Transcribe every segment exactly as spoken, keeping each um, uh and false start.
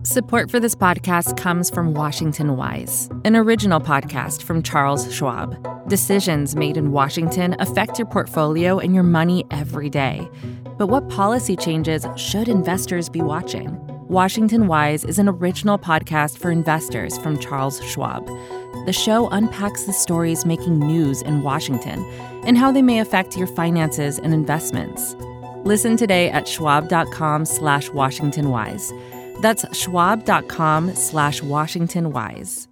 Support for this podcast comes from Washington Wise, an original podcast from Charles Schwab. Decisions made in Washington affect your portfolio and your money every day. But what policy changes should investors be watching? Washington Wise is an original podcast for investors from Charles Schwab. The show unpacks the stories making news in Washington and how they may affect your finances and investments. Listen today at schwab.com slash Washington Wise. That's schwab.com slash Washington Wise.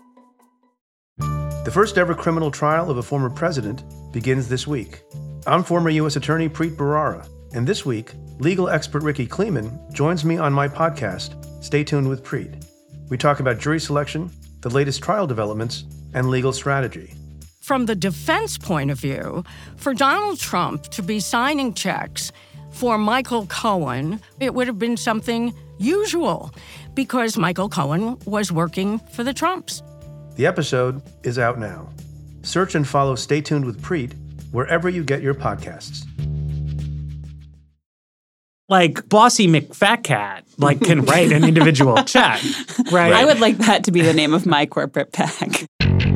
The first ever criminal trial of a former president begins this week. I'm former U S Attorney Preet Bharara, and this week, legal expert Ricky Kleeman joins me on my podcast, Stay Tuned with Preet. We talk about jury selection, the latest trial developments, and legal strategy. From the defense point of view, for Donald Trump to be signing checks for Michael Cohen, it would have been something usual because Michael Cohen was working for the Trumps. The episode is out now. Search and follow Stay Tuned with Preet wherever you get your podcasts. Like Bossy McFatcat, like can write an individual check, right? I would like that to be the name of my corporate PAC.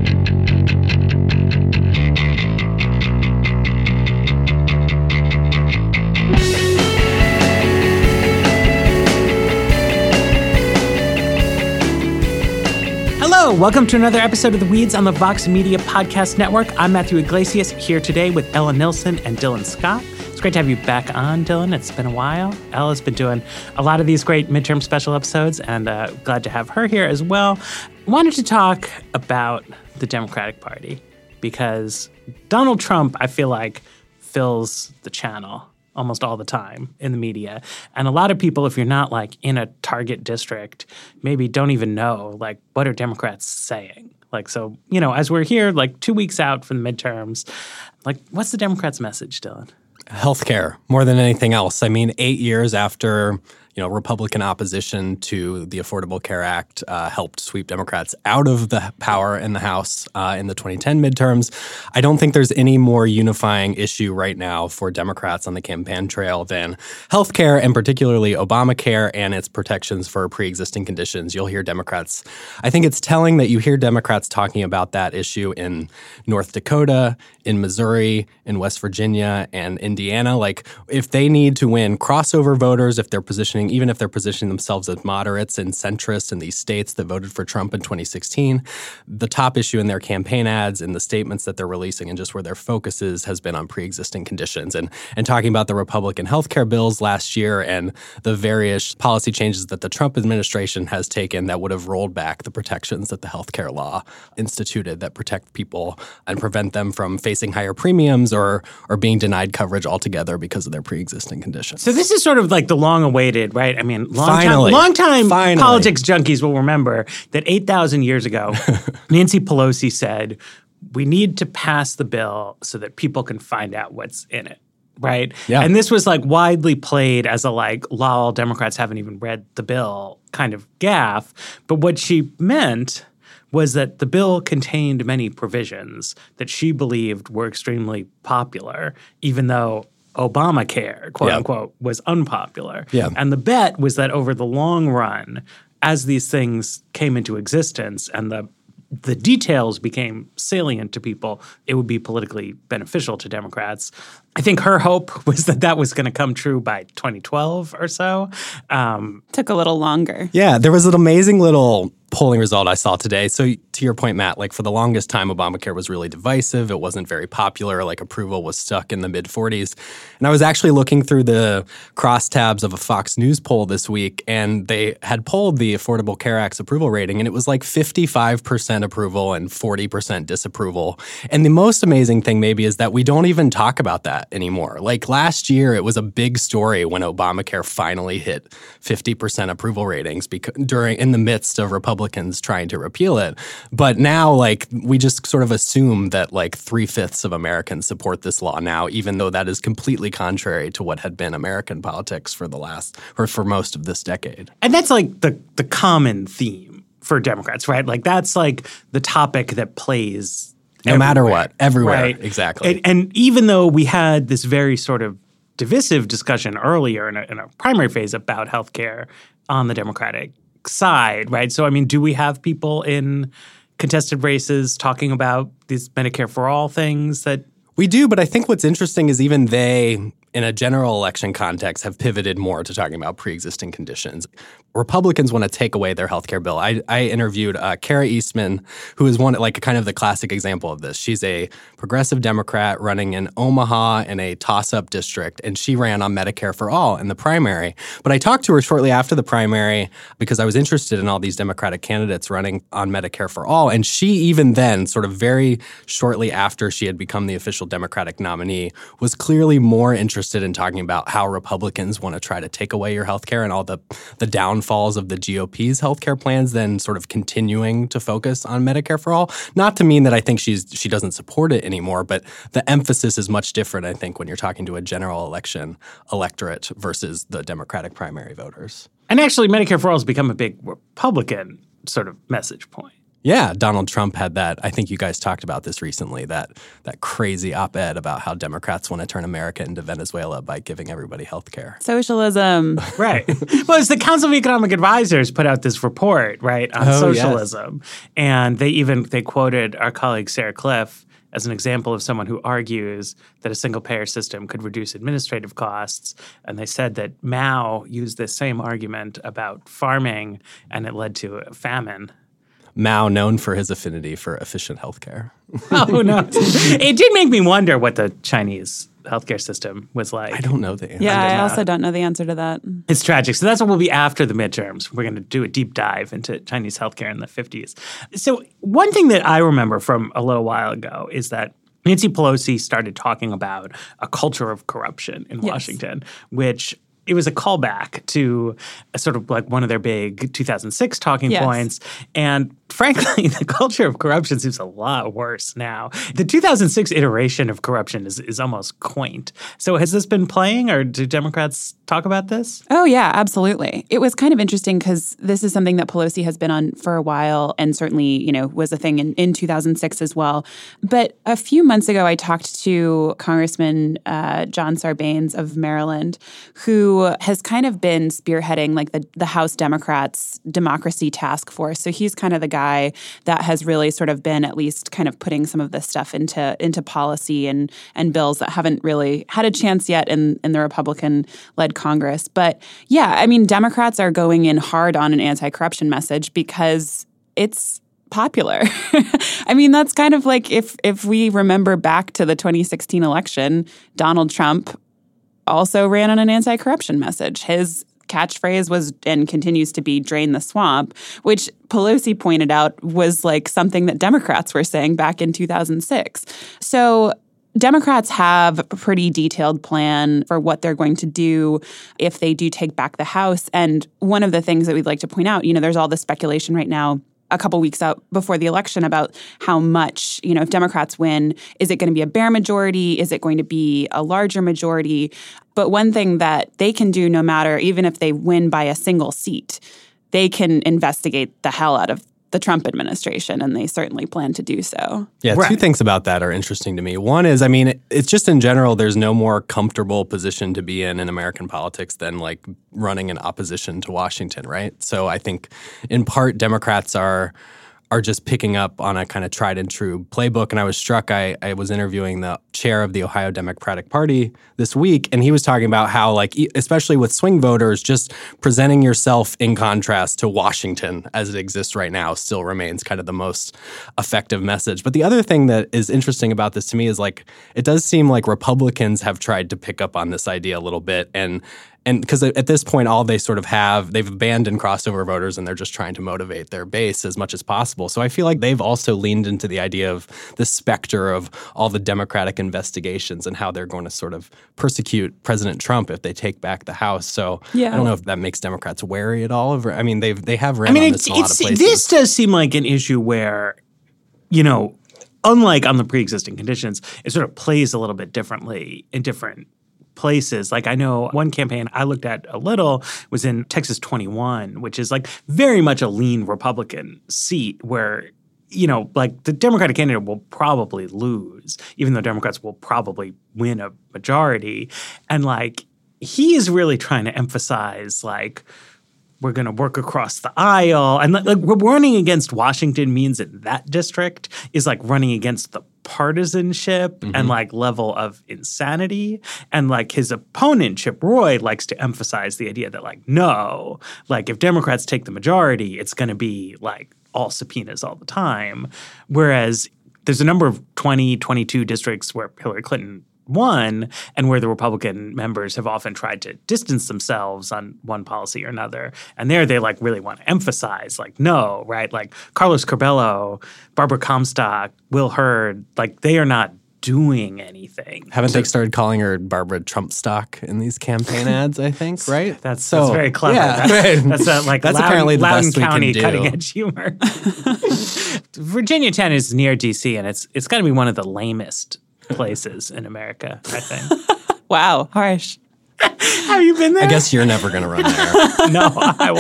Hello, welcome to another episode of The Weeds on the Vox Media Podcast Network. I'm Matthew Iglesias, here today with Ella Nilsen and Dylan Scott. It's great to have you back on, Dylan. It's been a while. Ella's been doing a lot of these great midterm special episodes, and uh, glad to have her here as well. I wanted to talk about the Democratic Party because Donald Trump, I feel like, fills the channel almost all the time in the media. And a lot of people, if you're not like in a target district, maybe don't even know like what are Democrats saying. Like, so, you know, as we're here like two weeks out from the midterms, like what's the Democrats' message, Dylan? Healthcare, more than anything else. I mean, eight years after, you know, Republican opposition to the Affordable Care Act uh, helped sweep Democrats out of the power in the House uh, in the twenty ten midterms, I don't think there's any more unifying issue right now for Democrats on the campaign trail than healthcare, and particularly Obamacare and its protections for pre-existing conditions. You'll hear Democrats. I think it's telling that you hear Democrats talking about that issue in North Dakota, in Missouri, in West Virginia, and Indiana. Like, if they need to win crossover voters, if they're positioning even if they're positioning themselves as moderates and centrists in these states that voted for Trump in twenty sixteen, the top issue in their campaign ads and the statements that they're releasing and just where their focus is has been on pre-existing conditions. And and talking about the Republican health care bills last year and the various policy changes that the Trump administration has taken that would have rolled back the protections that the health care law instituted that protect people and prevent them from facing higher premiums or or being denied coverage altogether because of their pre-existing conditions. So this is sort of like the long-awaited, right? I mean, long Finally. time, long time Finally. politics junkies will remember that eight thousand years ago, Nancy Pelosi said, we need to pass the bill so that people can find out what's in it, right? Yeah. And this was like widely played as a like, lol, Democrats haven't even read the bill kind of gaffe. But what she meant was that the bill contained many provisions that she believed were extremely popular, even though Obamacare, quote yeah. unquote, was unpopular. Yeah. And the bet was that over the long run, as these things came into existence and the the details became salient to people, it would be politically beneficial to Democrats. I think her hope was that that was going to come true by twenty twelve or so. Um, Took a little longer. Yeah, there was an amazing little polling result I saw today. So to your point, Matt, like for the longest time, Obamacare was really divisive. It wasn't very popular. Like approval was stuck in the mid forties. And I was actually looking through the crosstabs of a Fox News poll this week, and they had polled the Affordable Care Act's approval rating, and it was like fifty-five percent approval and forty percent disapproval. And the most amazing thing maybe is that we don't even talk about that anymore. Like last year, it was a big story when Obamacare finally hit fifty percent approval ratings because during in the midst of Republicans trying to repeal it. But now, like, we just sort of assume that like three-fifths of Americans support this law now, even though that is completely contrary to what had been American politics for the last or for most of this decade. And that's like the the common theme for Democrats, right? Like that's like the topic that plays no everywhere, matter what, everywhere, right? Exactly. And, and even though we had this very sort of divisive discussion earlier in a, in a primary phase about healthcare on the Democratic side, right? So, I mean, do we have people in contested races talking about these Medicare for All things that we do, but I think what's interesting is even they, in a general election context, have pivoted more to talking about pre-existing conditions. Republicans want to take away their health care bill. I, I interviewed uh, Kara Eastman, who is one like kind of the classic example of this. She's a progressive Democrat running in Omaha in a toss-up district, and she ran on Medicare for All in the primary. But I talked to her shortly after the primary because I was interested in all these Democratic candidates running on Medicare for All, and she even then, sort of very shortly after she had become the official Democratic nominee, was clearly more interested in talking about how Republicans want to try to take away your health care and all the, the downfalls of the G O P's healthcare plans than sort of continuing to focus on Medicare for All. Not to mean that I think she's she doesn't support it anymore, but the emphasis is much different, I think, when you're talking to a general election electorate versus the Democratic primary voters. And actually, Medicare for All has become a big Republican sort of message point. Yeah, Donald Trump had that. I think you guys talked about this recently, that that crazy op-ed about how Democrats want to turn America into Venezuela by giving everybody health care. Socialism. Right. Well, it's the Council of Economic Advisors put out this report, right, on oh, socialism. Yes. And they even they quoted our colleague Sarah Cliff as an example of someone who argues that a single-payer system could reduce administrative costs. And they said that Mao used this same argument about farming, and it led to a famine. Mao, known for his affinity for efficient healthcare. Oh, no. It did make me wonder what the Chinese healthcare system was like. I don't know the answer. Yeah, I also don't know the answer to that. It's tragic. So that's what will be after the midterms. We're going to do a deep dive into Chinese healthcare in the fifties. So one thing that I remember from a little while ago is that Nancy Pelosi started talking about a culture of corruption in Yes. Washington, which it was a callback to a sort of like one of their big two thousand six talking Yes. points. And frankly, the culture of corruption seems a lot worse now. The two thousand six iteration of corruption is, is almost quaint. So has this been playing, or do Democrats talk about this? Oh, yeah, absolutely. It was kind of interesting because this is something that Pelosi has been on for a while and certainly, you know, was a thing in, in two thousand six as well. But a few months ago, I talked to Congressman uh, John Sarbanes of Maryland, who has kind of been spearheading like the, the House Democrats' democracy task force. So he's kind of the guy that has really sort of been at least kind of putting some of this stuff into into policy and and bills that haven't really had a chance yet in, in the Republican-led Congress. But yeah, I mean, Democrats are going in hard on an anti-corruption message because it's popular. I mean, that's kind of like if if we remember back to the twenty sixteen election, Donald Trump also ran on an anti-corruption message. His catchphrase was and continues to be "drain the swamp," which Pelosi pointed out was like something that Democrats were saying back in two thousand six. So Democrats have a pretty detailed plan for what they're going to do if they do take back the House. And one of the things that we'd like to point out, you know, there's all this speculation right now a couple weeks out before the election about how much, you know, if Democrats win, is it going to be a bare majority? Is it going to be a larger majority? But one thing that they can do, no matter, even if they win by a single seat, they can investigate the hell out of the Trump administration, and they certainly plan to do so. Yeah, Right. two things about that are interesting to me. One is, I mean, it's just in general, there's no more comfortable position to be in in American politics than like running in opposition to Washington, right? So I think in part Democrats are are just picking up on a kind of tried and true playbook. And I was struck, I, I was interviewing the chair of the Ohio Democratic Party this week, and he was talking about how, like, especially with swing voters, just presenting yourself in contrast to Washington as it exists right now still remains kind of the most effective message. But the other thing that is interesting about this to me is, like, it does seem like Republicans have tried to pick up on this idea a little bit, and And because at this point, all they sort of have, they've abandoned crossover voters and they're just trying to motivate their base as much as possible. So I feel like they've also leaned into the idea of the specter of all the Democratic investigations and how they're going to sort of persecute President Trump if they take back the House. So Yeah. I don't know if that makes Democrats wary at all. Of, I mean, they've, they have ran I mean, on it's, this in a lot of it's, places. this does seem like an issue where, you know, unlike on the pre-existing conditions, it sort of plays a little bit differently in different places. Like, I know one campaign I looked at a little was in Texas twenty-one, which is like very much a lean Republican seat where, you know, like the Democratic candidate will probably lose, even though Democrats will probably win a majority. And like, he is really trying to emphasize like we're going to work across the aisle. And like, like running against Washington means that that district is like running against the partisanship mm-hmm. and like level of insanity. And like his opponent, Chip Roy, likes to emphasize the idea that like, no, like if Democrats take the majority, it's going to be like all subpoenas all the time. Whereas there's a number of twenty, twenty-two districts where Hillary Clinton won and where the Republican members have often tried to distance themselves on one policy or another. And there they like really want to emphasize like, no, right? Like Carlos Curbelo, Barbara Comstock, Will Hurd, like they are not doing anything. Haven't they started calling her Barbara Trump stock in these campaign ads, I think, right? That's, so, that's very clever. Yeah, that's right. that's a, like that's Loudon, apparently the Loudon best we County can do. Cutting edge humor. Virginia ten is near D C and it's it's got to be one of the lamest places in America, I think. Wow, harsh. Have you been there? I guess you're never going to run there. No, I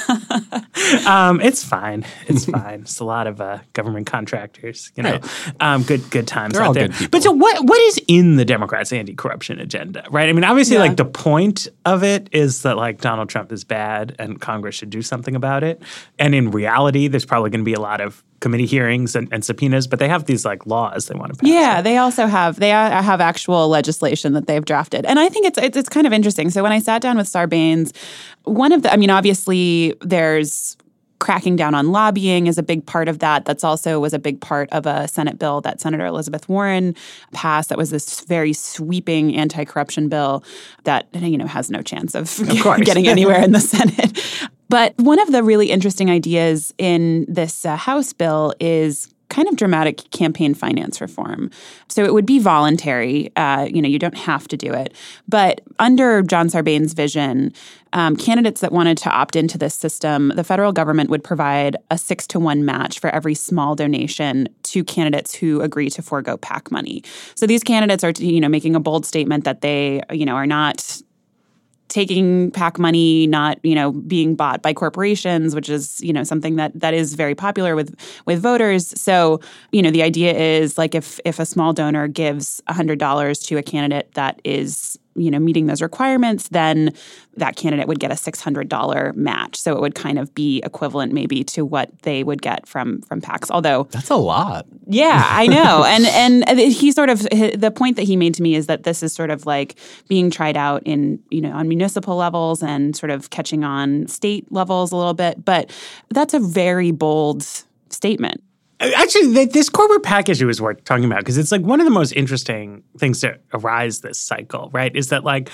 won't. um, it's fine. It's fine. It's a lot of uh, government contractors, you know. Right. Um, good good times They're out all there. good people. But so what what is in the Democrats' anti-corruption agenda, right? I mean, obviously, Yeah. like the point of it is that like Donald Trump is bad and Congress should do something about it. And in reality, there's probably going to be a lot of committee hearings and, and subpoenas, but they have these like laws they want to pass. Yeah, they also have they uh, have actual legislation that they've drafted, and I think it's, it's it's kind of interesting. So when I sat down with Sarbanes, one of the I mean, obviously there's cracking down on lobbying is a big part of that. That's also was a big part of a Senate bill that Senator Elizabeth Warren passed. That was this very sweeping anti-corruption bill that you know has no chance of, of getting anywhere in the Senate. But one of the really interesting ideas in this uh, House bill is kind of dramatic campaign finance reform. So it would be voluntary. Uh, you know, you don't have to do it. But under John Sarbanes' vision, um, candidates that wanted to opt into this system, the federal government would provide a six to one match for every small donation to candidates who agree to forego PAC money. So these candidates are, you know, making a bold statement that they, you know, are not taking PAC money, not, you know, being bought by corporations, which is, you know, something that that is very popular with with voters. So, you know, the idea is like if if a small donor gives one hundred dollars to a candidate that is, you know, meeting those requirements, then that candidate would get a six hundred dollars match. So it would kind of be equivalent maybe to what they would get from from PACs. Although That's a lot. Yeah, I know. and and he sort of the point that he made to me is that this is sort of like being tried out in, you know, on municipal levels and sort of catching on state levels a little bit, but that's a very bold statement. Actually, this corporate PAC issue is worth talking about because it's like one of the most interesting things to arise this cycle, right? Is that like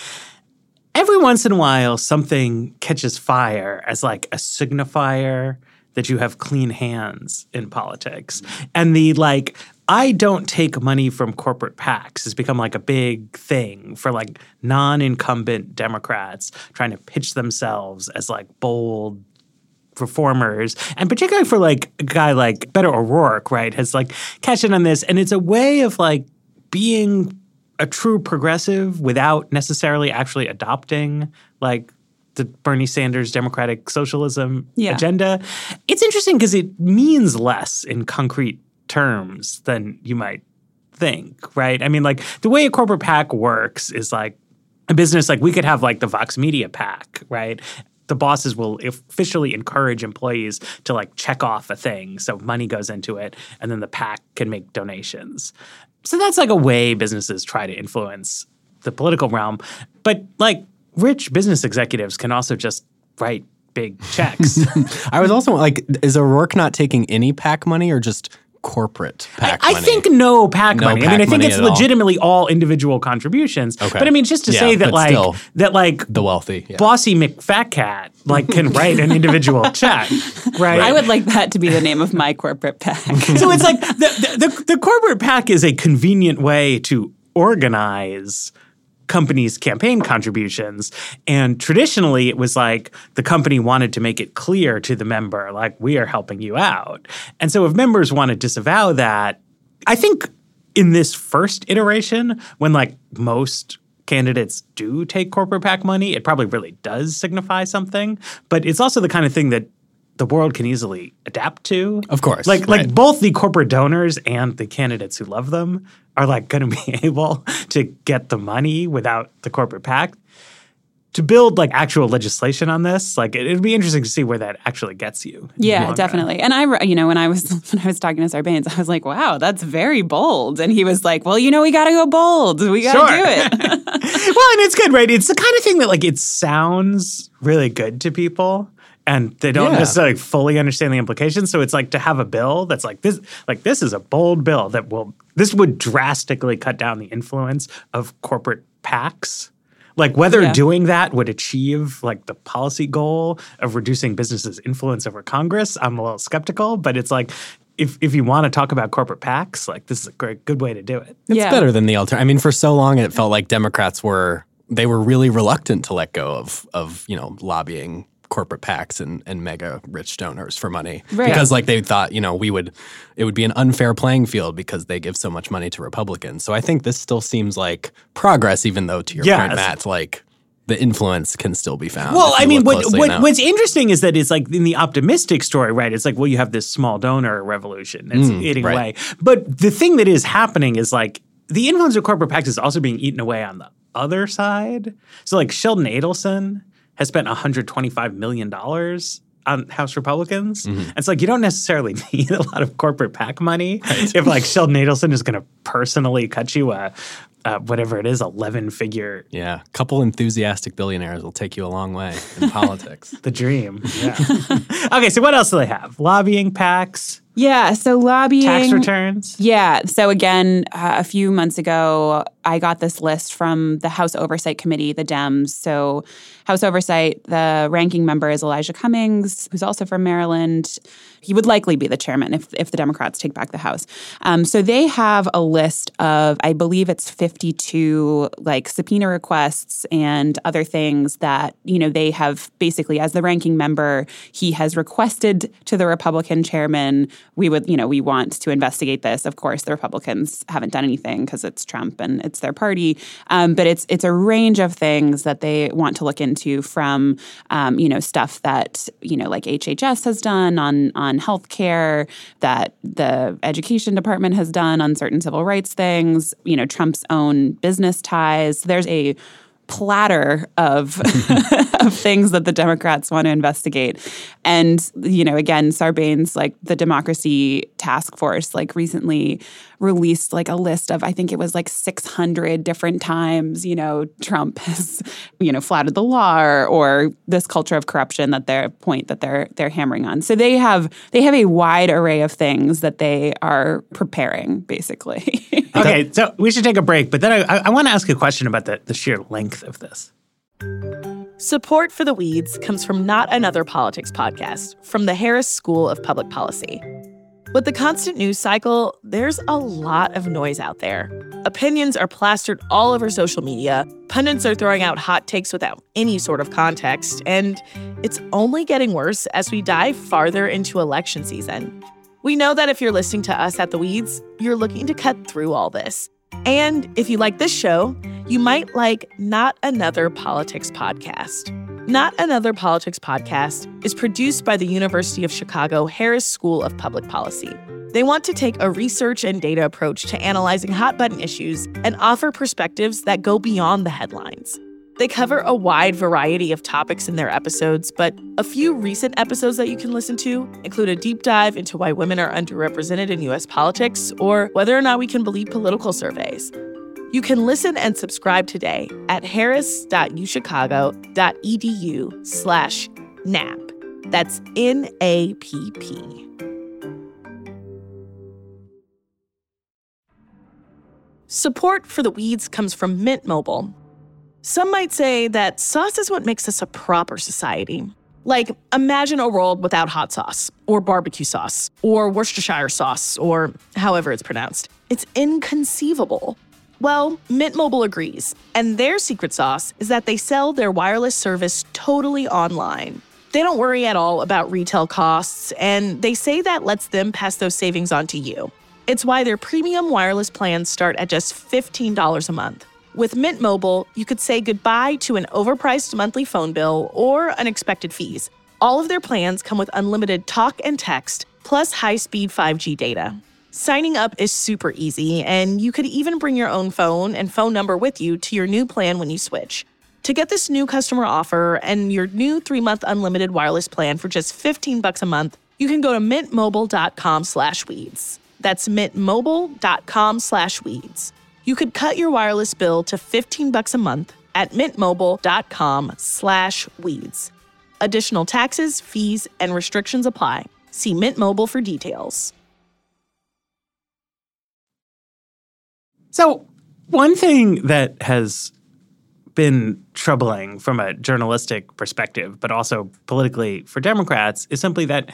every once in a while something catches fire as like a signifier that you have clean hands in politics. And the like, I don't take money from corporate PACs has become like a big thing for like non-incumbent Democrats trying to pitch themselves as like bold reformers, and particularly for like a guy like Beto O'Rourke, right, has like cashed in on this. And it's a way of like being a true progressive without necessarily actually adopting like the Bernie Sanders democratic socialism yeah. agenda. It's interesting because it means less in concrete terms than you might think, right? I mean, like the way a corporate PAC works is like a business, like we could have like the Vox Media PAC, right? The bosses will officially encourage employees to like check off a thing. So money goes into it and then the PAC can make donations. So that's like a way businesses try to influence the political realm. But like rich business executives can also just write big checks. I was also like, is O'Rourke not taking any PAC money or just corporate PAC I, money? I think no PAC No money. I PAC mean, I think money it's at all. legitimately all individual contributions. Okay. But I mean, just to Yeah, say that but like still, that like the wealthy. Yeah. Bossy McFatcat like can write an individual check, right? I would like that to be the name of my corporate PAC. So it's like the, the, the, the corporate PAC is a convenient way to organize companies' campaign contributions. And traditionally, it was like the company wanted to make it clear to the member, like, we are helping you out. And so if members want to disavow that, I think in this first iteration, when like most candidates do take corporate PAC money, it probably really does signify something. But it's also the kind of thing that the world can easily adapt to. Of course. Like, right. like both the corporate donors and the candidates who love them are like going to be able to get the money without the corporate PAC. to build like actual legislation on this, like it, it'd be interesting to see where that actually gets you. Yeah, definitely. Run. And I, you know, when I was when I was talking to Sarbanes, I was like, "Wow, that's very bold." And he was like, "Well, you know, we got to go bold. We got to sure. do it." Well, and it's good, right? It's the kind of thing that like it sounds really good to people. And they don't yeah. necessarily fully understand the implications. So it's like to have a bill that's like this, like this is a bold bill that will, this would drastically cut down the influence of corporate PACs. Like whether yeah. doing that would achieve like the policy goal of reducing businesses' influence over Congress, I'm a little skeptical. But it's like, if if you want to talk about corporate PACs, like this is a great, good way to do it. It's yeah. better than the alternative. I mean, for so long it felt like Democrats were, they were really reluctant to let go of, of you know, lobbying corporate PACs and, and mega rich donors for money. Right. Because like they thought, you know, we would, it would be an unfair playing field because they give so much money to Republicans. So I think this still seems like progress, even though to your yes. point, Matt, like the influence can still be found. Well, if you I mean, look what, closely what enough. what's interesting is that it's like in the optimistic story, right? It's like, well, you have this small donor revolution that's Mm, eating right. away. But the thing that is happening is like the influence of corporate PACs is also being eaten away on the other side. So like Sheldon Adelson has spent one hundred twenty-five million dollars on House Republicans. Mm-hmm. And it's like you don't necessarily need a lot of corporate PAC money if like Sheldon Adelson is going to personally cut you a, a whatever it is, eleven-figure. Yeah, a couple enthusiastic billionaires will take you a long way in politics. The dream. Yeah. Okay, so what else do they have? Lobbying PACs, Yeah, so lobbying. tax returns. Yeah. So again, uh, a few months ago, I got this list from the House Oversight Committee, the Dems. So House Oversight, the ranking member is Elijah Cummings, who's also from Maryland. He would likely be the chairman if if the Democrats take back the House. Um, so they have a list of, I believe it's fifty-two like subpoena requests and other things that, you know, they have basically, as the ranking member, he has requested to the Republican chairman, we would, you know, we want to investigate this. Of course, the Republicans haven't done anything because it's Trump and it's their party. Um, but it's it's a range of things that they want to look into, from, um, you know, stuff that, you know, like H H S has done on on healthcare, that the education department has done on certain civil rights things, you know, Trump's own business ties. There's a platter of of things that the Democrats want to investigate. And, you know, again, Sarbanes, like the Democracy Task Force, like recently released like a list of, I think it was like six hundred different times, you know, Trump has, you know, flouted the law, or, or this culture of corruption that they're point that they're they're hammering on. So they have they have a wide array of things that they are preparing, basically. Okay, so we should take a break, but then I, I want to ask a question about the, the sheer length of this. Support for The Weeds comes from Not Another Politics podcast from the Harris School of Public Policy. With the constant news cycle, there's a lot of noise out there. Opinions are plastered all over social media, pundits are throwing out hot takes without any sort of context, and it's only getting worse as we dive farther into election season. We know that if you're listening to us at The Weeds, you're looking to cut through all this. And if you like this show, you might like Not Another Politics podcast. Not Another Politics podcast is produced by the University of Chicago Harris School of Public Policy. They want to take a research and data approach to analyzing hot-button issues and offer perspectives that go beyond the headlines. They cover a wide variety of topics in their episodes, but a few recent episodes that you can listen to include a deep dive into why women are underrepresented in U S politics, or whether or not we can believe political surveys. You can listen and subscribe today at harris.uchicago.edu slash NAP. That's N A P P. Support for The Weeds comes from Mint Mobile. Some might say that sauce is what makes us a proper society. Like, imagine a world without hot sauce, or barbecue sauce, or Worcestershire sauce, or however it's pronounced. It's inconceivable. Well, Mint Mobile agrees, and their secret sauce is that they sell their wireless service totally online. They don't worry at all about retail costs, and they say that lets them pass those savings on to you. It's why their premium wireless plans start at just fifteen dollars a month. With Mint Mobile, you could say goodbye to an overpriced monthly phone bill or unexpected fees. All of their plans come with unlimited talk and text, plus high-speed five G data. Signing up is super easy, and you could even bring your own phone and phone number with you to your new plan when you switch. To get this new customer offer and your new three-month unlimited wireless plan for just fifteen bucks a month, you can go to mintmobile.com slash weeds. That's mintmobile.com slash weeds. You could cut your wireless bill to fifteen bucks a month at mintmobile.com slash weeds. Additional taxes, fees, and restrictions apply. See Mint Mobile for details. So one thing that has been troubling from a journalistic perspective, but also politically for Democrats, is simply that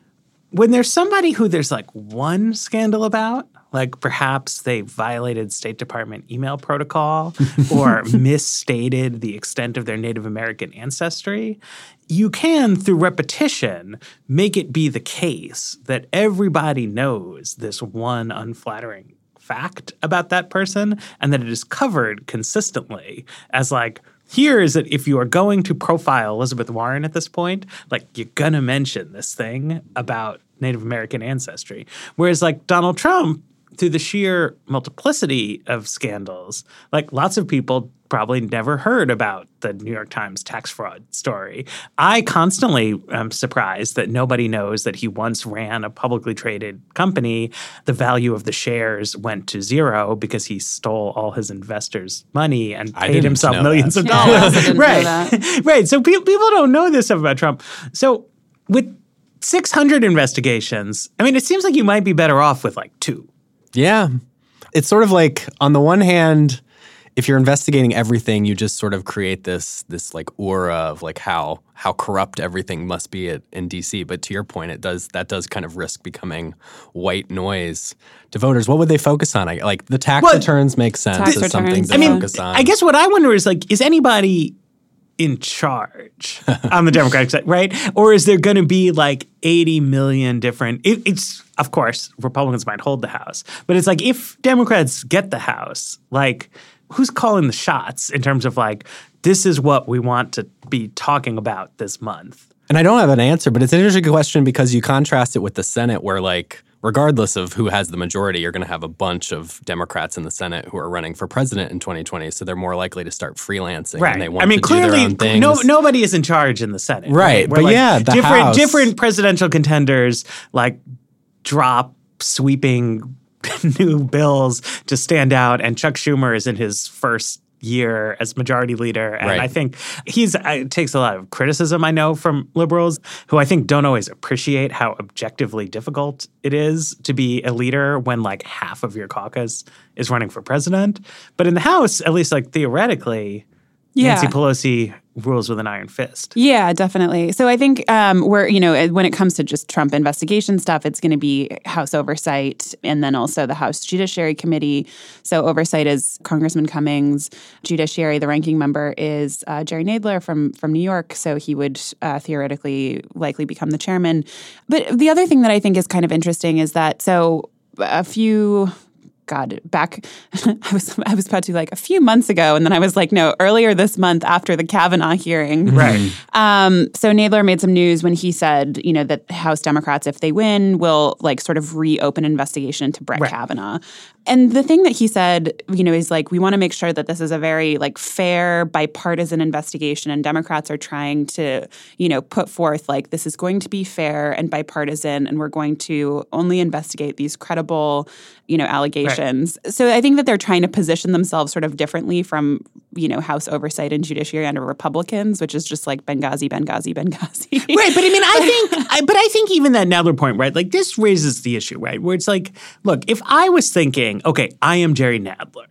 when there's somebody who there's like one scandal about, like perhaps they violated State Department email protocol or misstated the extent of their Native American ancestry, you can, through repetition, make it be the case that everybody knows this one unflattering fact about that person and that it is covered consistently as like, here is that if you are going to profile Elizabeth Warren at this point, like you're going to mention this thing about Native American ancestry. Whereas like Donald Trump, through the sheer multiplicity of scandals, like lots of people probably never heard about the New York Times tax fraud story. I constantly am surprised that nobody knows that he once ran a publicly traded company. The value of the shares went to zero because he stole all his investors' money and paid himself millions that. of Yeah, dollars. I didn't know right. that. Right. So pe- people don't know this stuff about Trump. So with six hundred investigations, I mean, it seems like you might be better off with like two. Yeah. It's sort of like, on the one hand, if you're investigating everything, you just sort of create this this like aura of like how how corrupt everything must be at, in D C. But to your point, it does that does kind of risk becoming white noise to voters. What would they focus on? I, like the tax Well, returns make sense tax as something returns, to I mean, focus on. I guess what I wonder is like, is anybody in charge on the Democratic side, right? Or is there going to be like eighty million different, it, it's, of course, Republicans might hold the House, but it's like if Democrats get the House, like who's calling the shots in terms of like, this is what we want to be talking about this month? And I don't have an answer, but it's an interesting question because you contrast it with the Senate where like, regardless of who has the majority, you're going to have a bunch of Democrats in the Senate who are running for president in twenty twenty. So they're more likely to start freelancing Right. and they want I mean, to clearly, do their own things. No, nobody is in charge in the Senate. Right, Where, but like, yeah, the different House- different presidential contenders like drop sweeping new bills to stand out, and Chuck Schumer is in his first year as majority leader. And Right. I think he's uh, takes a lot of criticism, I know, from liberals who I think don't always appreciate how objectively difficult it is to be a leader when like half of your caucus is running for president. But in the House, at least like theoretically, Yeah. Nancy Pelosi rules with an iron fist. Yeah, definitely. So I think um, we're, you know, when it comes to just Trump investigation stuff, it's going to be House Oversight and then also the House Judiciary Committee. So Oversight is Congressman Cummings. Judiciary, the ranking member, is uh, Jerry Nadler from, from New York. So he would uh, theoretically likely become the chairman. But the other thing that I think is kind of interesting is that, so a few... God, back, I was I was about to like a few months ago, and then I was like, no, earlier this month after the Kavanaugh hearing. Right. Um, so Nadler made some news when he said, you know, that House Democrats, if they win, will like sort of reopen investigation into Brett Right. Kavanaugh. And the thing that he said, you know, is like, we want to make sure that this is a very like fair, bipartisan investigation, and Democrats are trying to, you know, put forth like this is going to be fair and bipartisan, and we're going to only investigate these credible, you know, allegations. Right. So I think that they're trying to position themselves sort of differently from, you know, House Oversight and Judiciary under Republicans, which is just like Benghazi, Benghazi, Benghazi. Right, but I mean, I think, I, but I think even that Nadler point, right? Like this raises the issue, right? Where it's like, look, if I was thinking, okay, I am Jerry Nadler,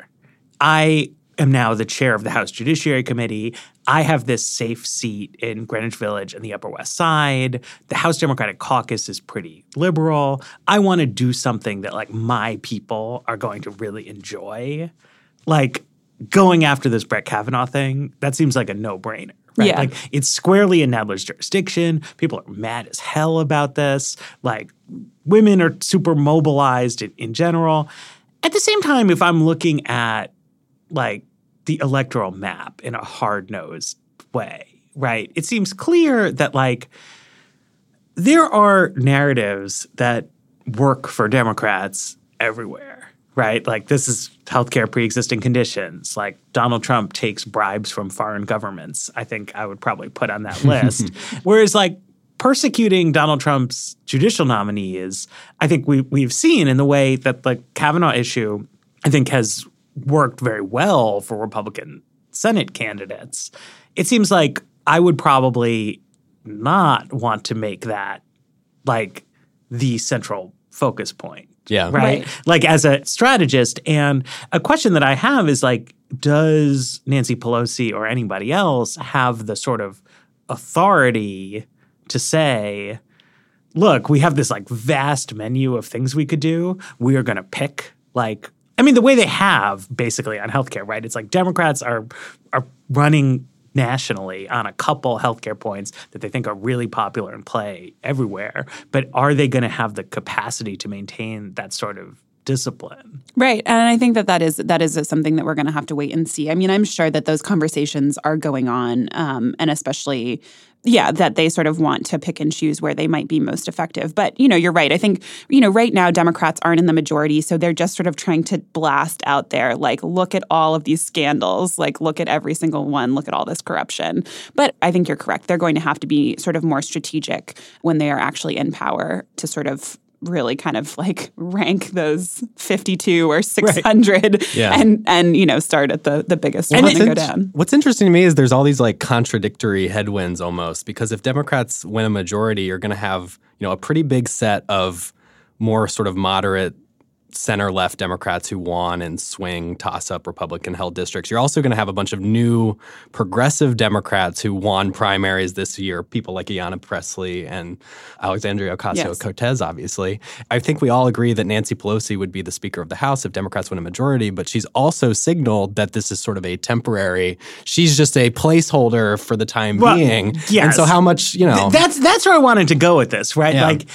I am now the chair of the House Judiciary Committee. I have this safe seat in Greenwich Village and the Upper West Side. The House Democratic Caucus is pretty liberal. I want to do something that like my people are going to really enjoy. Like going after this Brett Kavanaugh thing, that seems like a no-brainer. Right? Yeah. Like it's squarely in Nadler's jurisdiction. People are mad as hell about this. Like women are super mobilized in, in general. At the same time, if I'm looking at like the electoral map in a hard-nosed way, right? It seems clear that like there are narratives that work for Democrats everywhere, right? Like, this is healthcare pre-existing conditions. Like, Donald Trump takes bribes from foreign governments. I think I would probably put on that list. Whereas, like, persecuting Donald Trump's judicial nominee is, I think we, we've seen in the way that the Kavanaugh issue, I think, has worked very well for Republican Senate candidates. It seems like I would probably not want to make that, like, the central focus point. Yeah. Right? Right. Like, as a strategist. And a question that I have is, like, does Nancy Pelosi or anybody else have the sort of authority to say, look, we have this, like, vast menu of things we could do. We are going to pick, like, I mean, the way they have basically on healthcare, right? It's like Democrats are are running nationally on a couple healthcare points that they think are really popular and play everywhere. But are they going to have the capacity to maintain that sort of discipline? Right. And I think that that is that is something that we're going to have to wait and see. I mean, I'm sure that those conversations are going on, um, and especially, yeah, that they sort of want to pick and choose where they might be most effective. But, you know, you're right. I think, you know, right now Democrats aren't in the majority, so they're just sort of trying to blast out there, like, look at all of these scandals, like, look at every single one, look at all this corruption. But I think you're correct. They're going to have to be sort of more strategic when they are actually in power to sort of really kind of like rank those fifty-two or six hundred right. yeah. and, and, you know, start at the, the biggest well, one and in- go down. What's interesting to me is there's all these like contradictory headwinds almost, because if Democrats win a majority, you're going to have, you know, a pretty big set of more sort of moderate center-left Democrats who won and swing, toss-up Republican-held districts. You're also going to have a bunch of new progressive Democrats who won primaries this year, people like Ayanna Pressley and Alexandria Ocasio-Cortez, yes. obviously. I think we all agree that Nancy Pelosi would be the Speaker of the House if Democrats win a majority, but she's also signaled that this is sort of a temporary, she's just a placeholder for the time well, being. Yes. And so how much, you know. Th- that's, that's where I wanted to go with this, right? Yeah. Like,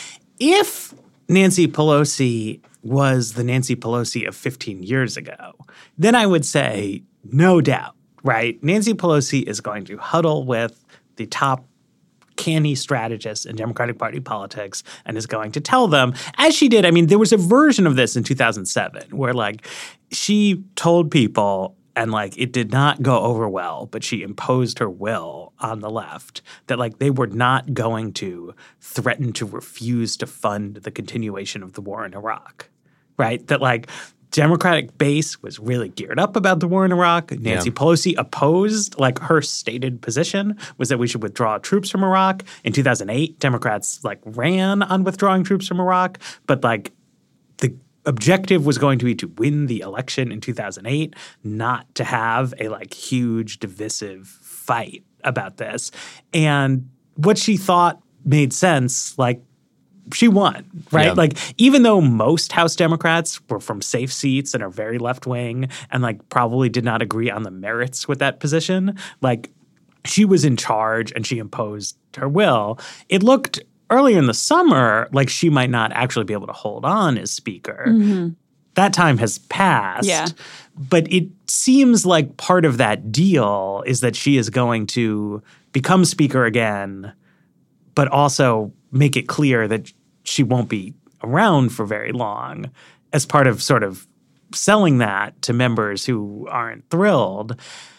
if Nancy Pelosi was the Nancy Pelosi of fifteen years ago, then I would say, no doubt, right? Nancy Pelosi is going to huddle with the top canny strategists in Democratic Party politics and is going to tell them, as she did, I mean, there was a version of this in two thousand seven where, like, she told people, and, like, it did not go over well, but she imposed her will on the left that, like, they were not going to threaten to refuse to fund the continuation of the war in Iraq, right? That, like, Democratic base was really geared up about the war in Iraq. Nancy yeah. Pelosi opposed, like, her stated position was that we should withdraw troops from Iraq. In two thousand eight, Democrats, like, ran on withdrawing troops from Iraq, but, like, the objective was going to be to win the election in two thousand eight, not to have a, like, huge divisive fight about this. And what she thought made sense, like, she won, right? Yeah. Like, even though most House Democrats were from safe seats and are very left-wing and, like, probably did not agree on the merits with that position, like, she was in charge and she imposed her will. It looked earlier in the summer like she might not actually be able to hold on as Speaker. Mm-hmm. That time has passed. Yeah. But it seems like part of that deal is that she is going to become Speaker again, but also make it clear that she won't be around for very long as part of sort of selling that to members who aren't thrilled.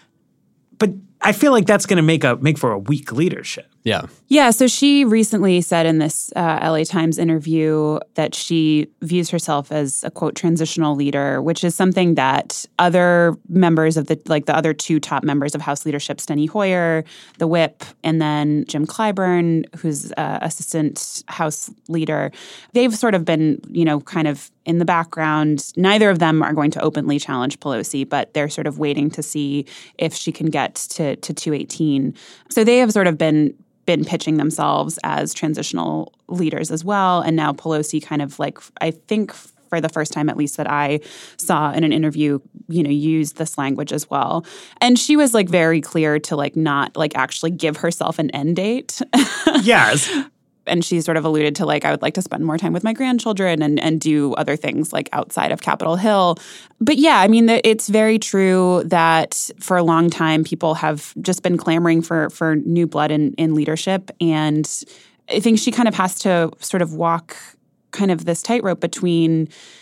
But I feel like that's going to make a make for a weak leadership. Yeah. Yeah. So she recently said in this uh, L A Times interview that she views herself as a, quote, transitional leader, which is something that other members of the, like the other two top members of House leadership, Steny Hoyer, the whip, and then Jim Clyburn, who's uh, assistant House leader, they've sort of been, you know, kind of in the background. Neither of them are going to openly challenge Pelosi, but they're sort of waiting to see if she can get to, to two eighteen. So they have sort of been been pitching themselves as transitional leaders as well. And now Pelosi kind of like, I think for the first time at least that I saw in an interview, you know, used this language as well. And she was like very clear to like not like actually give herself an end date. Yes. And she sort of alluded to, like, I would like to spend more time with my grandchildren and, and do other things, like, outside of Capitol Hill. But, yeah, I mean, it's very true that for a long time people have just been clamoring for for new blood in, in leadership. And I think she kind of has to sort of walk kind of this tightrope between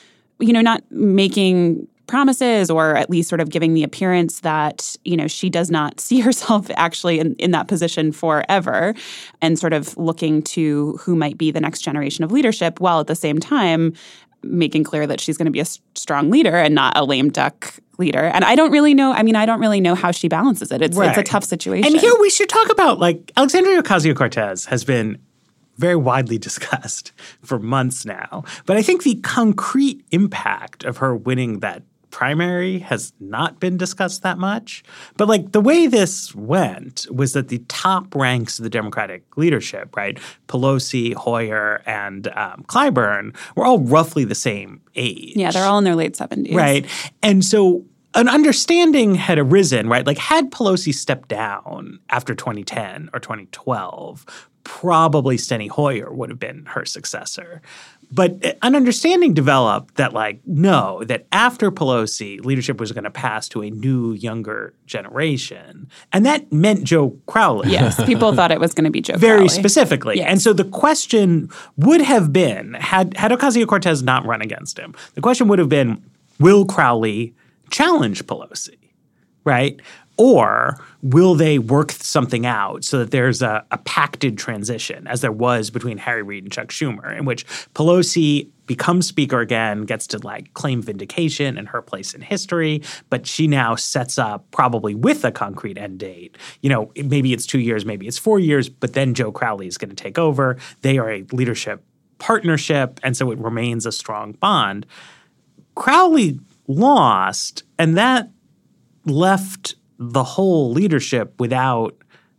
you know, not making promises or at least sort of giving the appearance that, you know, she does not see herself actually in, in that position forever and sort of looking to who might be the next generation of leadership while at the same time making clear that she's going to be a strong leader and not a lame duck leader. And I don't really know, I mean, I don't really know how she balances it. It's, right. it's a tough situation. And here we should talk about, like, Alexandria Ocasio-Cortez has been very widely discussed for months now. But I think the concrete impact of her winning that primary has not been discussed that much. But like the way this went was that the top ranks of the Democratic leadership, right, Pelosi, Hoyer, and um, Clyburn were all roughly the same age. Yeah, they're all in their late seventies. Right. And so an understanding had arisen, right? Like had Pelosi stepped down after twenty ten or twenty twelve, probably Steny Hoyer would have been her successor. But an understanding developed that, like, no, that after Pelosi, leadership was going to pass to a new, younger generation. And that meant Joe Crowley. Yes, people thought it was going to be Joe Very Crowley. specifically. Yes. And so the question would have been, had, had Ocasio-Cortez not run against him, the question would have been, will Crowley challenge Pelosi, right? Or will they work something out so that there's a, a pacted transition, as there was between Harry Reid and Chuck Schumer, in which Pelosi becomes speaker again, gets to like claim vindication and her place in history, but she now sets up probably with a concrete end date. You know, maybe it's two years, maybe it's four years, but then Joe Crowley is going to take over. They are a leadership partnership, and so it remains a strong bond. Crowley lost, and that left the whole leadership without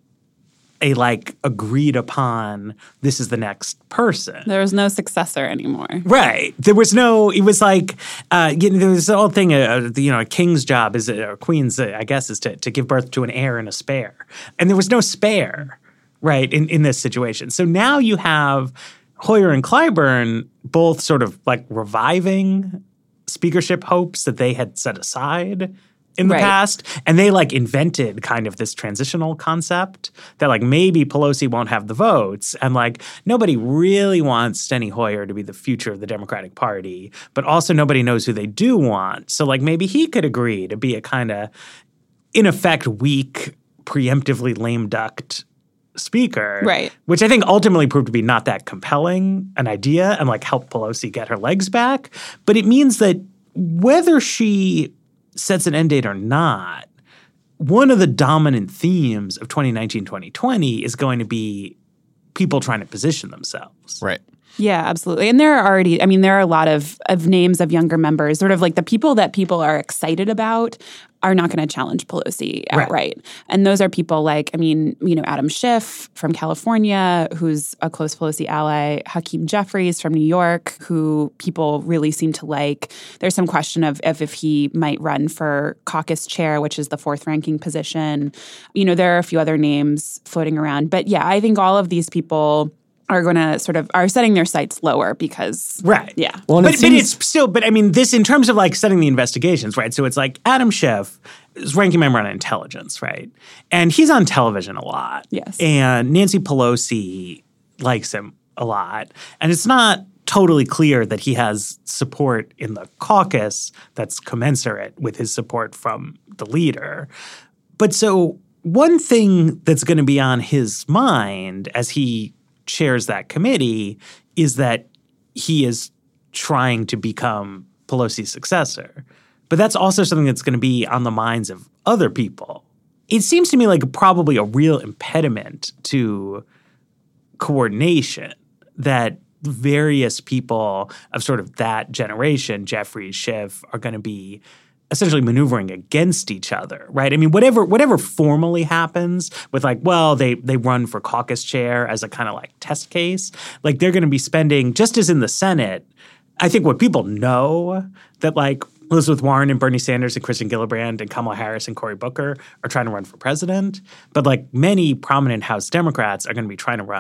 a like agreed upon, this is the next person. There was no successor anymore. Right. There was no, it was like, uh, you know, there was the whole thing, uh, you know, a king's job is, or a queen's, uh, I guess, is to, to give birth to an heir and a spare. And there was no spare, right, in, in this situation. So now you have Hoyer and Clyburn both sort of like reviving speakership hopes that they had set aside in the right. past. And they like invented kind of this transitional concept that like maybe Pelosi won't have the votes. And like nobody really wants Steny Hoyer to be the future of the Democratic Party, but also nobody knows who they do want. So like maybe he could agree to be a kind of, in effect, weak, preemptively lame ducked speaker. Right. Which I think ultimately proved to be not that compelling an idea and like help Pelosi get her legs back. But it means that whether she sets an end date or not, one of the dominant themes of twenty nineteen, twenty twenty is going to be people trying to position themselves. Right. Yeah, absolutely. And there are already, I mean, there are a lot of, of names of younger members, sort of like the people that people are excited about are not going to challenge Pelosi outright. Right. And those are people like, I mean, you know, Adam Schiff from California, who's a close Pelosi ally, Hakeem Jeffries from New York, who people really seem to like. There's some question of, of if he might run for caucus chair, which is the fourth ranking position. You know, there are a few other names floating around. But yeah, I think all of these people are going to sort of, are setting their sights lower because, right. yeah. Well, but, it seems, but it's still, but I mean, this in terms of like setting the investigations, right? So it's like Adam Schiff is ranking member on intelligence, right? And he's on television a lot. Yes. And Nancy Pelosi likes him a lot. And it's not totally clear that he has support in the caucus that's commensurate with his support from the leader. But so one thing that's going to be on his mind as he chairs that committee is that he is trying to become Pelosi's successor. But that's also something that's going to be on the minds of other people. It seems to me like probably a real impediment to coordination that various people of sort of that generation, Jeffries, Schiff, are going to be essentially maneuvering against each other, right? I mean, whatever whatever formally happens with like, well, they they run for caucus chair as a kind of like test case, like they're going to be spending, just as in the Senate, I think what people know that like Elizabeth Warren and Bernie Sanders and Kirsten Gillibrand and Kamala Harris and Cory Booker are trying to run for president, but like many prominent House Democrats are going to be trying to run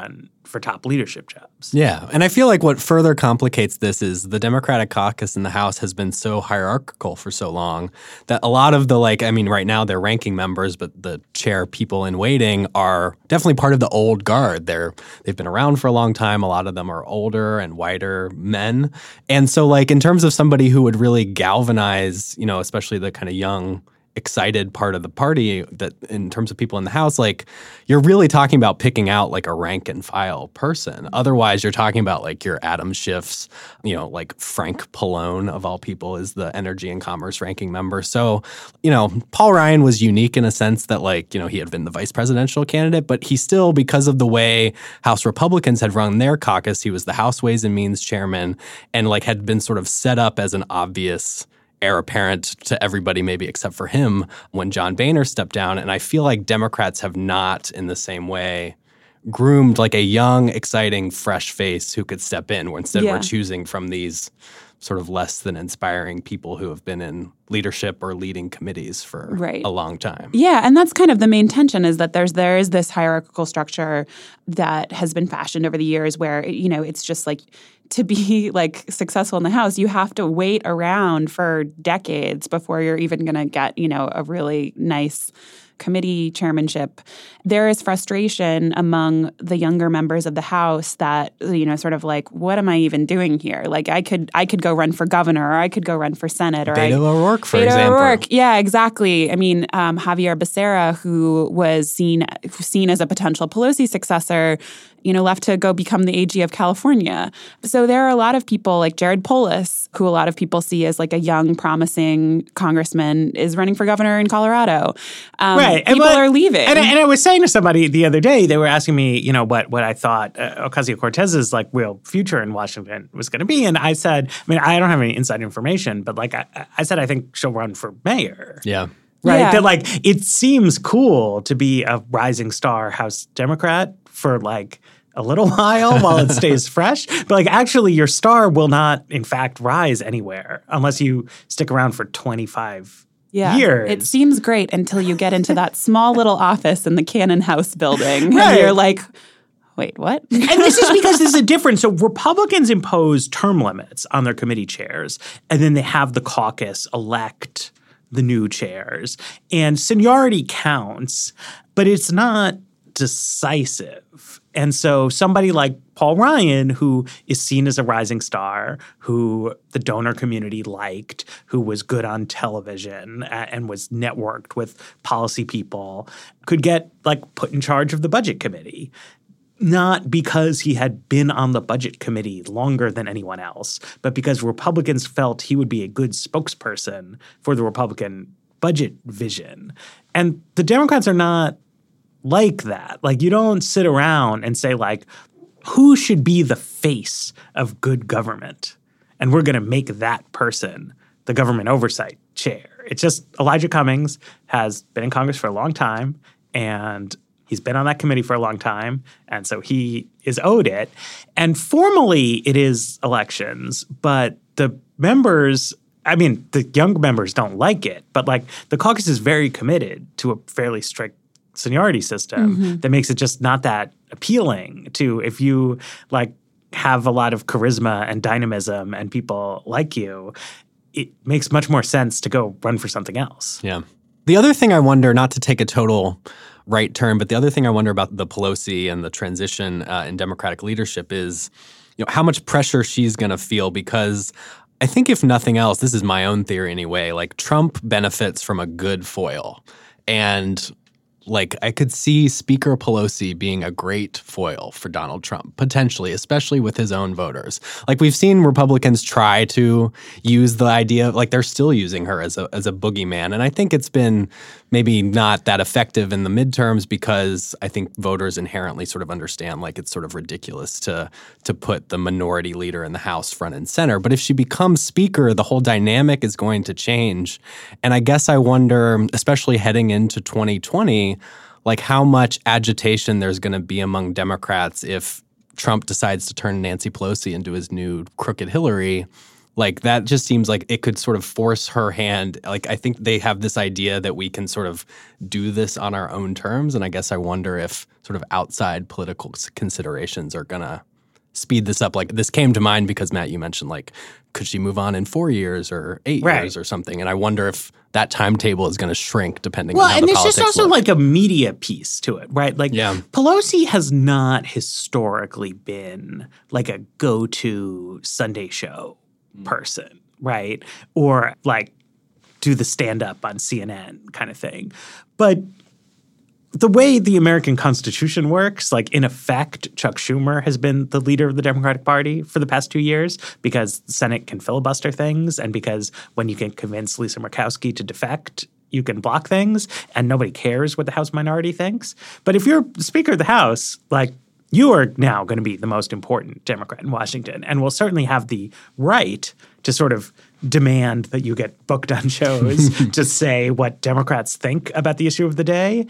for top leadership jobs. Yeah. And I feel like what further complicates this is the Democratic caucus in the House has been so hierarchical for so long that a lot of the, like, I mean, right now they're ranking members, but the chair people in waiting are definitely part of the old guard. They're, they've been around for a long time. A lot of them are older and whiter men. And so, like, in terms of somebody who would really galvanize, you know, especially the kind of young, excited part of the party, that in terms of people in the House, like, you're really talking about picking out like a rank and file person. Otherwise, you're talking about like your Adam Schiffs, you know, like Frank Pallone of all people is the Energy and Commerce ranking member. So, you know, Paul Ryan was unique in a sense that, like, you know, he had been the vice presidential candidate, but he still, because of the way House Republicans had run their caucus, he was the House Ways and Means chairman and like had been sort of set up as an obvious heir apparent to everybody, maybe except for him, when John Boehner stepped down. And I feel like Democrats have not, in the same way, groomed like a young, exciting, fresh face who could step in, where instead Yeah. we're choosing from these sort of less than inspiring people who have been in leadership or leading committees for Right. a long time. Yeah, and that's kind of the main tension, is that there's there is this hierarchical structure that has been fashioned over the years where, you know, it's just like, to be like successful in the House, you have to wait around for decades before you're even going to get, you know, a really nice committee chairmanship. There is frustration among the younger members of the House that, you know, sort of like, what am I even doing here? Like, I could I could go run for governor, or I could go run for Senate, or Beto I, O'Rourke, for Beto example. O'Rourke, yeah, exactly. I mean, um, Javier Becerra, who was seen seen as a potential Pelosi successor, you know, left to go become the A G of California. So there are a lot of people like Jared Polis, who a lot of people see as like a young, promising congressman, is running for governor in Colorado. Um, Right. And People what- are leaving. And, and I was saying to somebody the other day, they were asking me, you know, what what I thought uh, Ocasio-Cortez's like real future in Washington was going to be. And I said, I mean, I don't have any inside information, but like I, I said, I think she'll run for mayor. Yeah. Right. Yeah. That like it seems cool to be a rising star House Democrat for like a little while while it stays fresh. But like actually your star will not, in fact, rise anywhere unless you stick around for twenty-five yeah. years. It seems great until you get into that small little office in the Cannon House building. Right. And you're like, wait, what? And this is because this is different. So Republicans impose term limits on their committee chairs, and then they have the caucus elect the new chairs. And seniority counts, but it's not decisive. And so somebody like Paul Ryan, who is seen as a rising star, who the donor community liked, who was good on television and was networked with policy people, could get like put in charge of the budget committee. Not because he had been on the budget committee longer than anyone else, but because Republicans felt he would be a good spokesperson for the Republican budget vision. And the Democrats are not like that. Like, you don't sit around and say, like, who should be the face of good government? And we're going to make that person the government oversight chair. It's just Elijah Cummings has been in Congress for a long time, and he's been on that committee for a long time, and so he is owed it. And formally, it is elections, but the members, I mean, the young members don't like it, but like the caucus is very committed to a fairly strict seniority system mm-hmm. that makes it just not that appealing to, if you like have a lot of charisma and dynamism and people like you, it makes much more sense to go run for something else. Yeah. The other thing I wonder, not to take a total right turn, but the other thing I wonder about the Pelosi and the transition uh, in Democratic leadership is, you know, how much pressure she's going to feel, because I think if nothing else, this is my own theory anyway, like Trump benefits from a good foil. And like I could see Speaker Pelosi being a great foil for Donald Trump, potentially, especially with his own voters. Like we've seen Republicans try to use the idea of, like they're still using her as a as a boogeyman. And I think it's been maybe not that effective in the midterms because I think voters inherently sort of understand like it's sort of ridiculous to to put the minority leader in the House front and center. But if she becomes Speaker, the whole dynamic is going to change. And I guess I wonder, especially heading into twenty twenty, like how much agitation there's going to be among Democrats if Trump decides to turn Nancy Pelosi into his new crooked Hillary, Like, that just seems like it could sort of force her hand. Like, I think they have this idea that we can sort of do this on our own terms. And I guess I wonder if sort of outside political considerations are going to speed this up. Like, this came to mind because, Matt, you mentioned, like, could she move on in four years or eight right. years or something? And I wonder if that timetable is going to shrink depending well, on how the the politics politics Well, and there's just also look. like a media piece to it, right? Like, yeah. Pelosi has not historically been like a go-to Sunday show person, right? Or like do the stand-up on C N N kind of thing. But the way the American Constitution works, like in effect, Chuck Schumer has been the leader of the Democratic Party for the past two years because the Senate can filibuster things and because when you can convince Lisa Murkowski to defect, you can block things and nobody cares what the House minority thinks. But if you're Speaker of the House, like you are now going to be the most important Democrat in Washington and will certainly have the right to sort of demand that you get booked on shows to say what Democrats think about the issue of the day.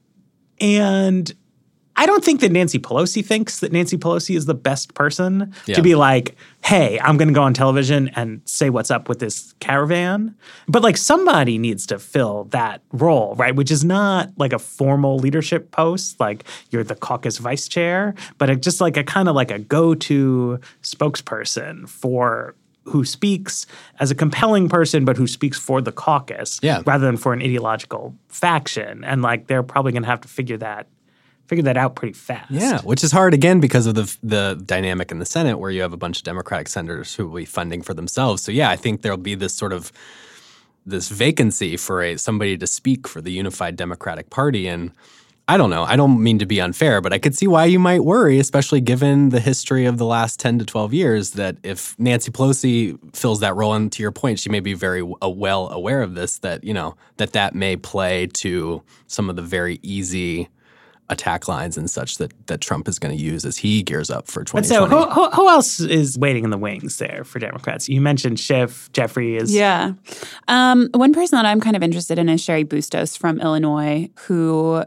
And I don't think that Nancy Pelosi thinks that Nancy Pelosi is the best person yeah. to be like, hey, I'm going to go on television and say what's up with this caravan. But like somebody needs to fill that role, right? Which is not like a formal leadership post, like you're the caucus vice chair, but it just like a kind of like a go-to spokesperson for who speaks as a compelling person, but who speaks for the caucus yeah. rather than for an ideological faction. And like they're probably going to have to figure that figure that out pretty fast. Yeah, which is hard again because of the the dynamic in the Senate where you have a bunch of Democratic senators who will be funding for themselves. So yeah, I think there'll be this sort of this vacancy for a somebody to speak for the unified Democratic Party. And I don't know. I don't mean to be unfair, but I could see why you might worry, especially given the history of the last ten to twelve years, that if Nancy Pelosi fills that role, and to your point, she may be very uh, well aware of this, that, you know, that that may play to some of the very easy attack lines and such that, that Trump is going to use as he gears up for twenty twenty. But so who, who, who else is waiting in the wings there for Democrats? You mentioned Schiff, Jeffrey is... Yeah. Um, one person that I'm kind of interested in is Sherry Bustos from Illinois, who...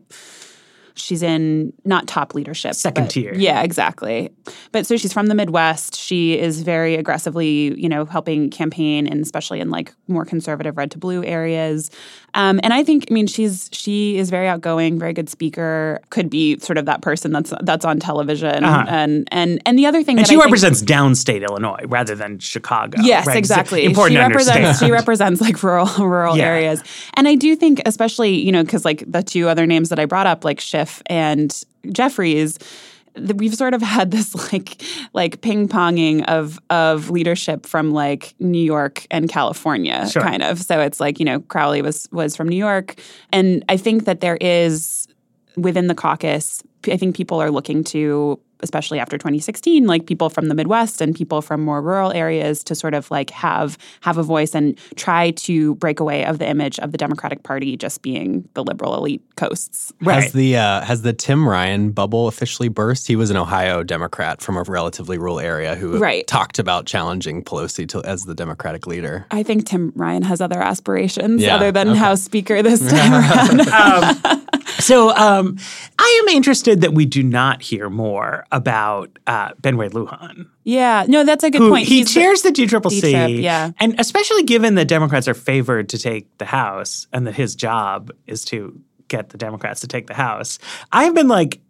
She's in not top leadership. Second but, tier. Yeah, exactly. But so she's from the Midwest. She is very aggressively, you know, helping campaign and especially in like more conservative red to blue areas. Um, and I think, I mean, she's she is very outgoing, very good speaker, could be sort of that person that's that's on television. Uh-huh. And and and the other thing and that she I represents think, downstate Illinois rather than Chicago. Yes, right? exactly. It's important she to represents understand. she represents like rural rural yeah. areas. And I do think especially, you know, because like the two other names that I brought up, like Schiff and Jeffries, we've sort of had this like like ping-ponging of of leadership from like New York and California, sure. kind of. So it's like, you know, Crowley was was from New York. And I think that there is within the caucus, I think people are looking to, especially after twenty sixteen, like people from the Midwest and people from more rural areas to sort of like have have a voice and try to break away of the image of the Democratic Party just being the liberal elite coasts. Right. Has the uh, has the Tim Ryan bubble officially burst? He was an Ohio Democrat from a relatively rural area who right. talked about challenging Pelosi to, as the Democratic leader. I think Tim Ryan has other aspirations yeah, other than okay. House Speaker this time around. um, so um, I am interested that we do not hear more about uh, Ben Wade Lujan. Yeah, no, that's a good who, point. He He's chairs the D C C C, D-Trip, yeah. And especially given that Democrats are favored to take the House and that his job is to get the Democrats to take the House, I've been like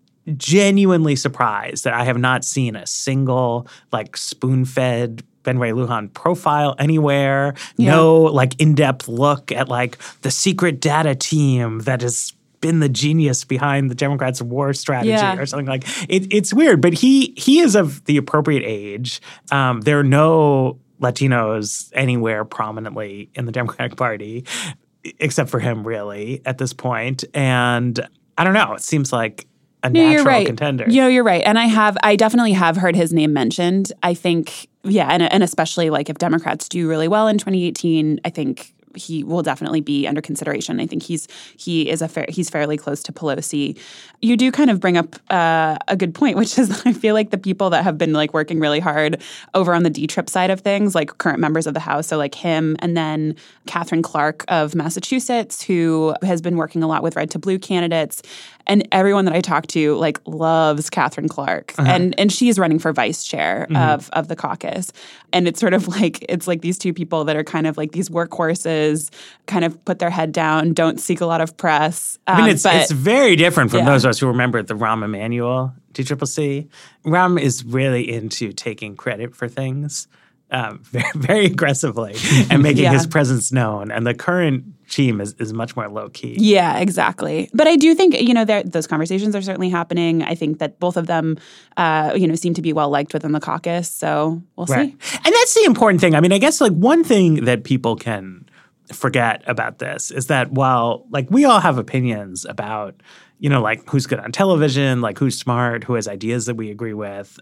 genuinely surprised that I have not seen a single like spoon-fed Ben Wade Lujan profile anywhere. Yeah. No like in-depth look at like the secret data team that has been the genius behind the Democrats' war strategy yeah. or something like it. It's weird, but he he is of the appropriate age. Um, there are no Latinos anywhere prominently in the Democratic Party, except for him, really, at this point. And I don't know. It seems like a No, natural you're right. contender. You know, you're right. And I have, I definitely have heard his name mentioned. I think, yeah, and, and especially like if Democrats do really well in twenty eighteen, I think he will definitely be under consideration. I think he's he is a fair, he's fairly close to Pelosi. You do kind of bring up uh, a good point, which is I feel like the people that have been like working really hard over on the D-Trip side of things, like current members of the House, so like him, and then Catherine Clark of Massachusetts, who has been working a lot with red to blue candidates. And everyone that I talk to like loves Catherine Clark. Uh-huh. And and she's running for vice chair mm-hmm. of, of the caucus. And it's sort of like, it's like these two people that are kind of like these workhorses, kind of put their head down, don't seek a lot of press. Um, I mean, it's, but, it's very different from yeah. those of us who remember the Rahm Emanuel T C C C. Rahm is really into taking credit for things um, very, very aggressively and making yeah. his presence known. And the current team is, is much more low-key. Yeah, exactly. But I do think, you know, those conversations are certainly happening. I think that both of them, uh, you know, seem to be well-liked within the caucus. So we'll right. see. And that's the important thing. I mean, I guess, like, one thing that people can forget about this is that while, like, we all have opinions about, you know, like, who's good on television, like, who's smart, who has ideas that we agree with,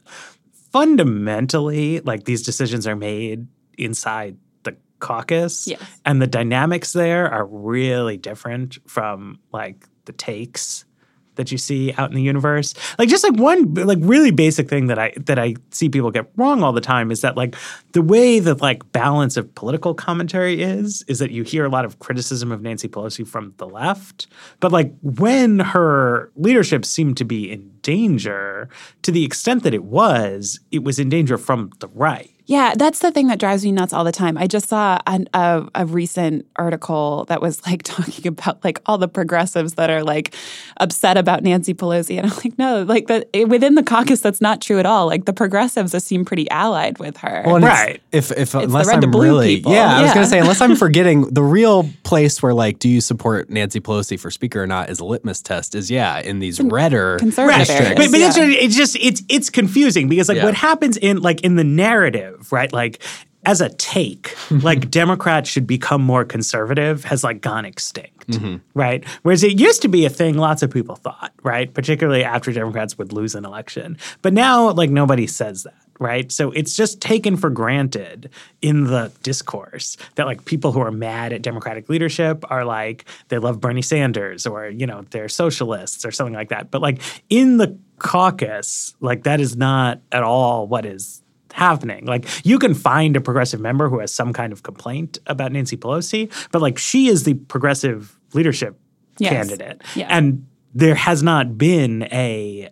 fundamentally, like, these decisions are made inside the caucus. Yes. And the dynamics there are really different from, like, the takes that you see out in the universe. Like, just like one like really basic thing that I that I see people get wrong all the time is that, like, the way that, like, balance of political commentary is is that you hear a lot of criticism of Nancy Pelosi from the left, but, like, when her leadership seemed to be in danger, to the extent that it was, it was in danger from the right. Yeah, that's the thing that drives me nuts all the time. I just saw an, a, a recent article that was like talking about like all the progressives that are like upset about Nancy Pelosi. And I'm like, no, like the, within the caucus, that's not true at all. Like the progressives seem pretty allied with her. Well, right. If, if it's unless the red I'm to blue really, people. yeah, I was yeah. going to say, unless I'm forgetting, the real place where like, do you support Nancy Pelosi for speaker or not is a litmus test is, yeah, in these redder conservative districts. areas. But, but yeah. it's, it's just, it's it's confusing because like yeah. what happens in like in the narrative, right? Like as a take, like Democrats should become more conservative has like gone extinct, mm-hmm. right? Whereas it used to be a thing lots of people thought, right? Particularly after Democrats would lose an election. But now like nobody says that. Right. So it's just taken for granted in the discourse that like people who are mad at Democratic leadership are like they love Bernie Sanders or, you know, they're socialists or something like that. But like in the caucus, like that is not at all what is happening. Like you can find a progressive member who has some kind of complaint about Nancy Pelosi, but like she is the progressive leadership yes. candidate. Yeah. And there has not been a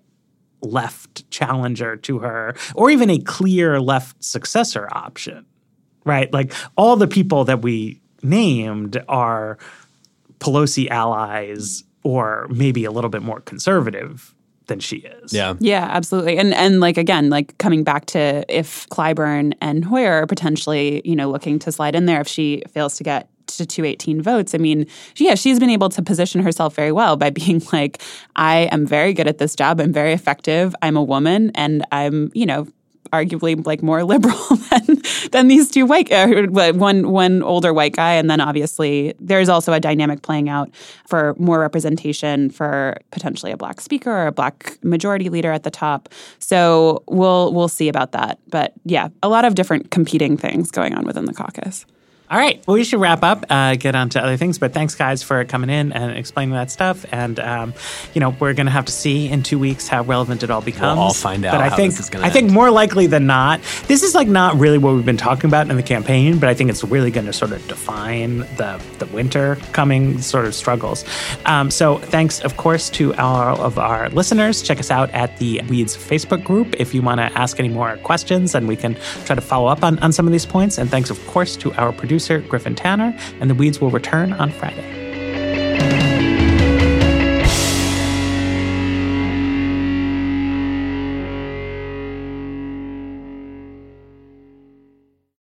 left challenger to her or even a clear left successor option, right? Like all the people that we named are Pelosi allies or maybe a little bit more conservative than she is. Yeah. Yeah, absolutely. And and like again, like coming back to if Clyburn and Hoyer are potentially, you know, looking to slide in there if she fails to get to two eighteen votes. I mean, yeah, she's been able to position herself very well by being like, I am very good at this job. I'm very effective. I'm a woman and I'm, you know, arguably like more liberal than than these two white uh, one one older white guy. And then obviously there's also a dynamic playing out for more representation for potentially a black speaker or a black majority leader at the top. So we'll we'll see about that. But yeah, a lot of different competing things going on within the caucus. All right. Well, we should wrap up, uh, get on to other things. But thanks, guys, for coming in and explaining that stuff. And, um, you know, we're going to have to see in two weeks how relevant it all becomes. We'll all find out but I how think, this is going to I think more likely than not, this is, like, not really what we've been talking about in the campaign, but I think it's really going to sort of define the, the winter coming sort of struggles. Um, so thanks, of course, to all of our listeners. Check us out at the Weeds Facebook group if you want to ask any more questions, and we can try to follow up on, on some of these points. And thanks, of course, to our producer, Griffin Tanner, and the Weeds will return on Friday.